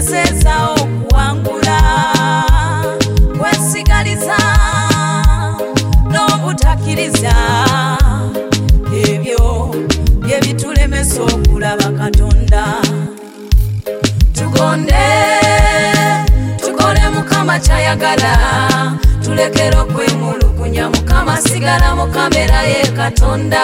tegezeza okuwangula kwesigaliza n'obutakiriza ebyo bye bitulemesa okulaba Katonda. Tugonde tukole Mukama kyayagala, tulekere okwemulukunya Mukama sigala mu kamera ye Katonda.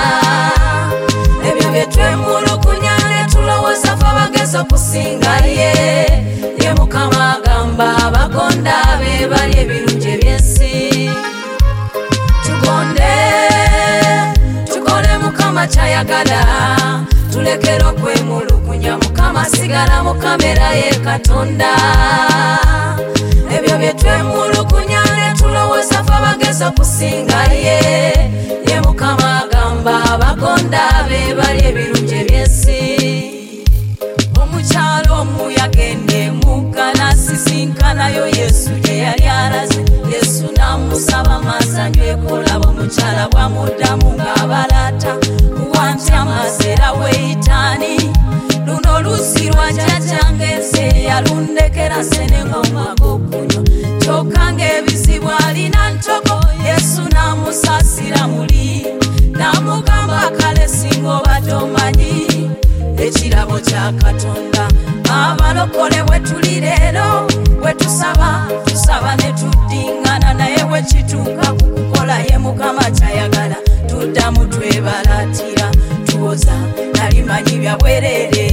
Ebyo bye twemulukunya ne tulowooza ffe abagezi okusinga ye Mukama agamba abagonda be bali ebirungi eby'ensi. Tugonde tukole Mukama kyayagala, tulekere okwemulukunya Mukama sigala mu kamera ye Katonda. Ebyo bye twemulukunya ne tulowooza ffe abagezi okusinga ye Mukama agamba abagonda be bali ebirungi eby'ensi. Omukyalo omu yagende mugga n'asisinkanayo Yesu gye yali alaze. Yesu n'amusaba amazzi anyweko, olaba omukyala bw'amuddamu ng'abalaata wanti amazzi era weeyitaani. Luno luzzi lwa jjajjange nze yalundekera nsene ng'omwaga okunywa, kyokka ng'ebizibu alina ntoko. Yesu n'amusaasira muli n'amugamba kale singa obadde omanyi ekirabo kya Katonda. Abalokole bwe tuli leero bwe tusaba ne tuddingana, naye bwe kituuka ku kukola ye Mukama kyayagala tuddamu twebalaatira. Tuwoza nalimanyi bya bwereere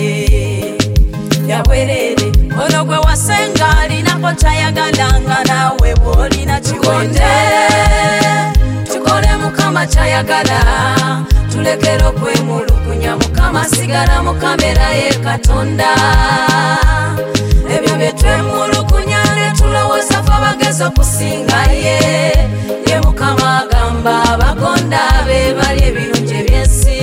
ono gwe wasenga alinako kyayagalanga naawe bw'olina kigonde. Tukole Mukama kyayagala, tulekere okwemulukunya Mukama sigala mu kamera ye Katonda. Ebyo bye twemulukunya ne tulowooza ffe abagezi okusinga ye Mukama agamba abagonda be bali ebirungi eby'ensi.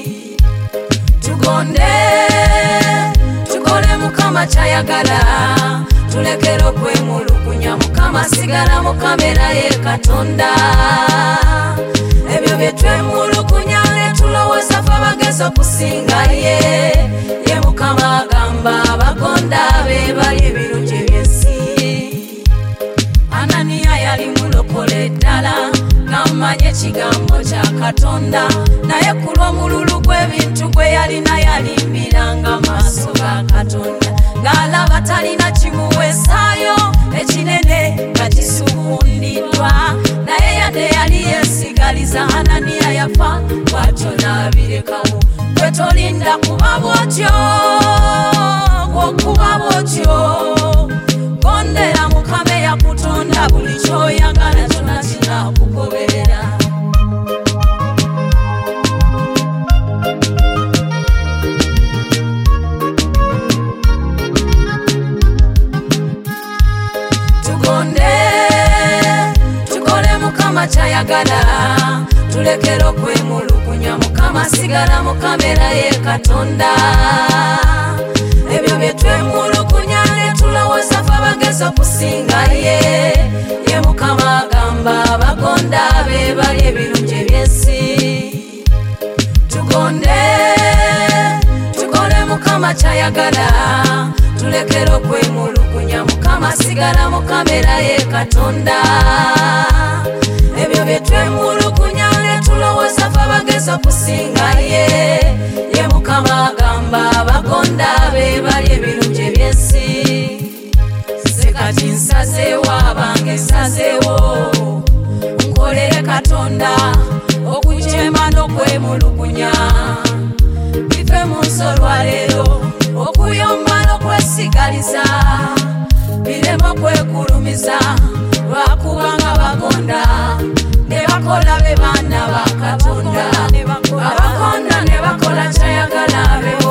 Tugonde tukole Mukama kyayagala, tulekere okwemulukunya Mukama sigala mu kamera ye Katonda. Ebyo bye twemulukunya ne tulowooza ffe abagezi okusinga ye Mukama agamba abagonda be bali ebirungi eby'ensi. Ananiya yali mulokole ddala ng'amanya ekigambo kya Katonda, naye ku lw'omululu gw'ebintu gwe yalina yalimbiranga maaso ga Katonda, ng'alaba talina kimuweesaayo ekinene nga kisuubundiddwa. Naye yadde yali yeesigaliza, Ananiya yafa bw'atyo n'abirekawo. Gwe tolinda kuba bw'otyo, bw'okuba bw'otyo gondera Mukama eyakutonda, buli ky'oyagala kyonna kinaakugoberera. Tugonde tukole Mukama kyayagala, tulekere okwemulukunya Mukama sigala mu kamera ye Katonda. Ebyo bye twemulukunya ne tulowooza ffe abagezi okusinga ye Mukama agamba abagonda be bali ebirungi eby'ensi. Tugonde tukole Mukama kyayagala, tulekere okwemulukunya Mukama sigala mu kamera ye Katonda. Ebyo bye twemulukunya ne tulowooza ffe abagezi okusinga ye Mukama agamba abagonda be bali ebirungi eby'ensi. Kati nsazeewo abange nsazeewo nkolere Katonda okujeema n'okwemulukunya bive mu nsi olwaleero, okuyomba n'okwesigaliza bireme okwekulumiza, lwakubanga bagonda ne bakola be baana ba Katonda. Abagonda ne bakola kyayagala be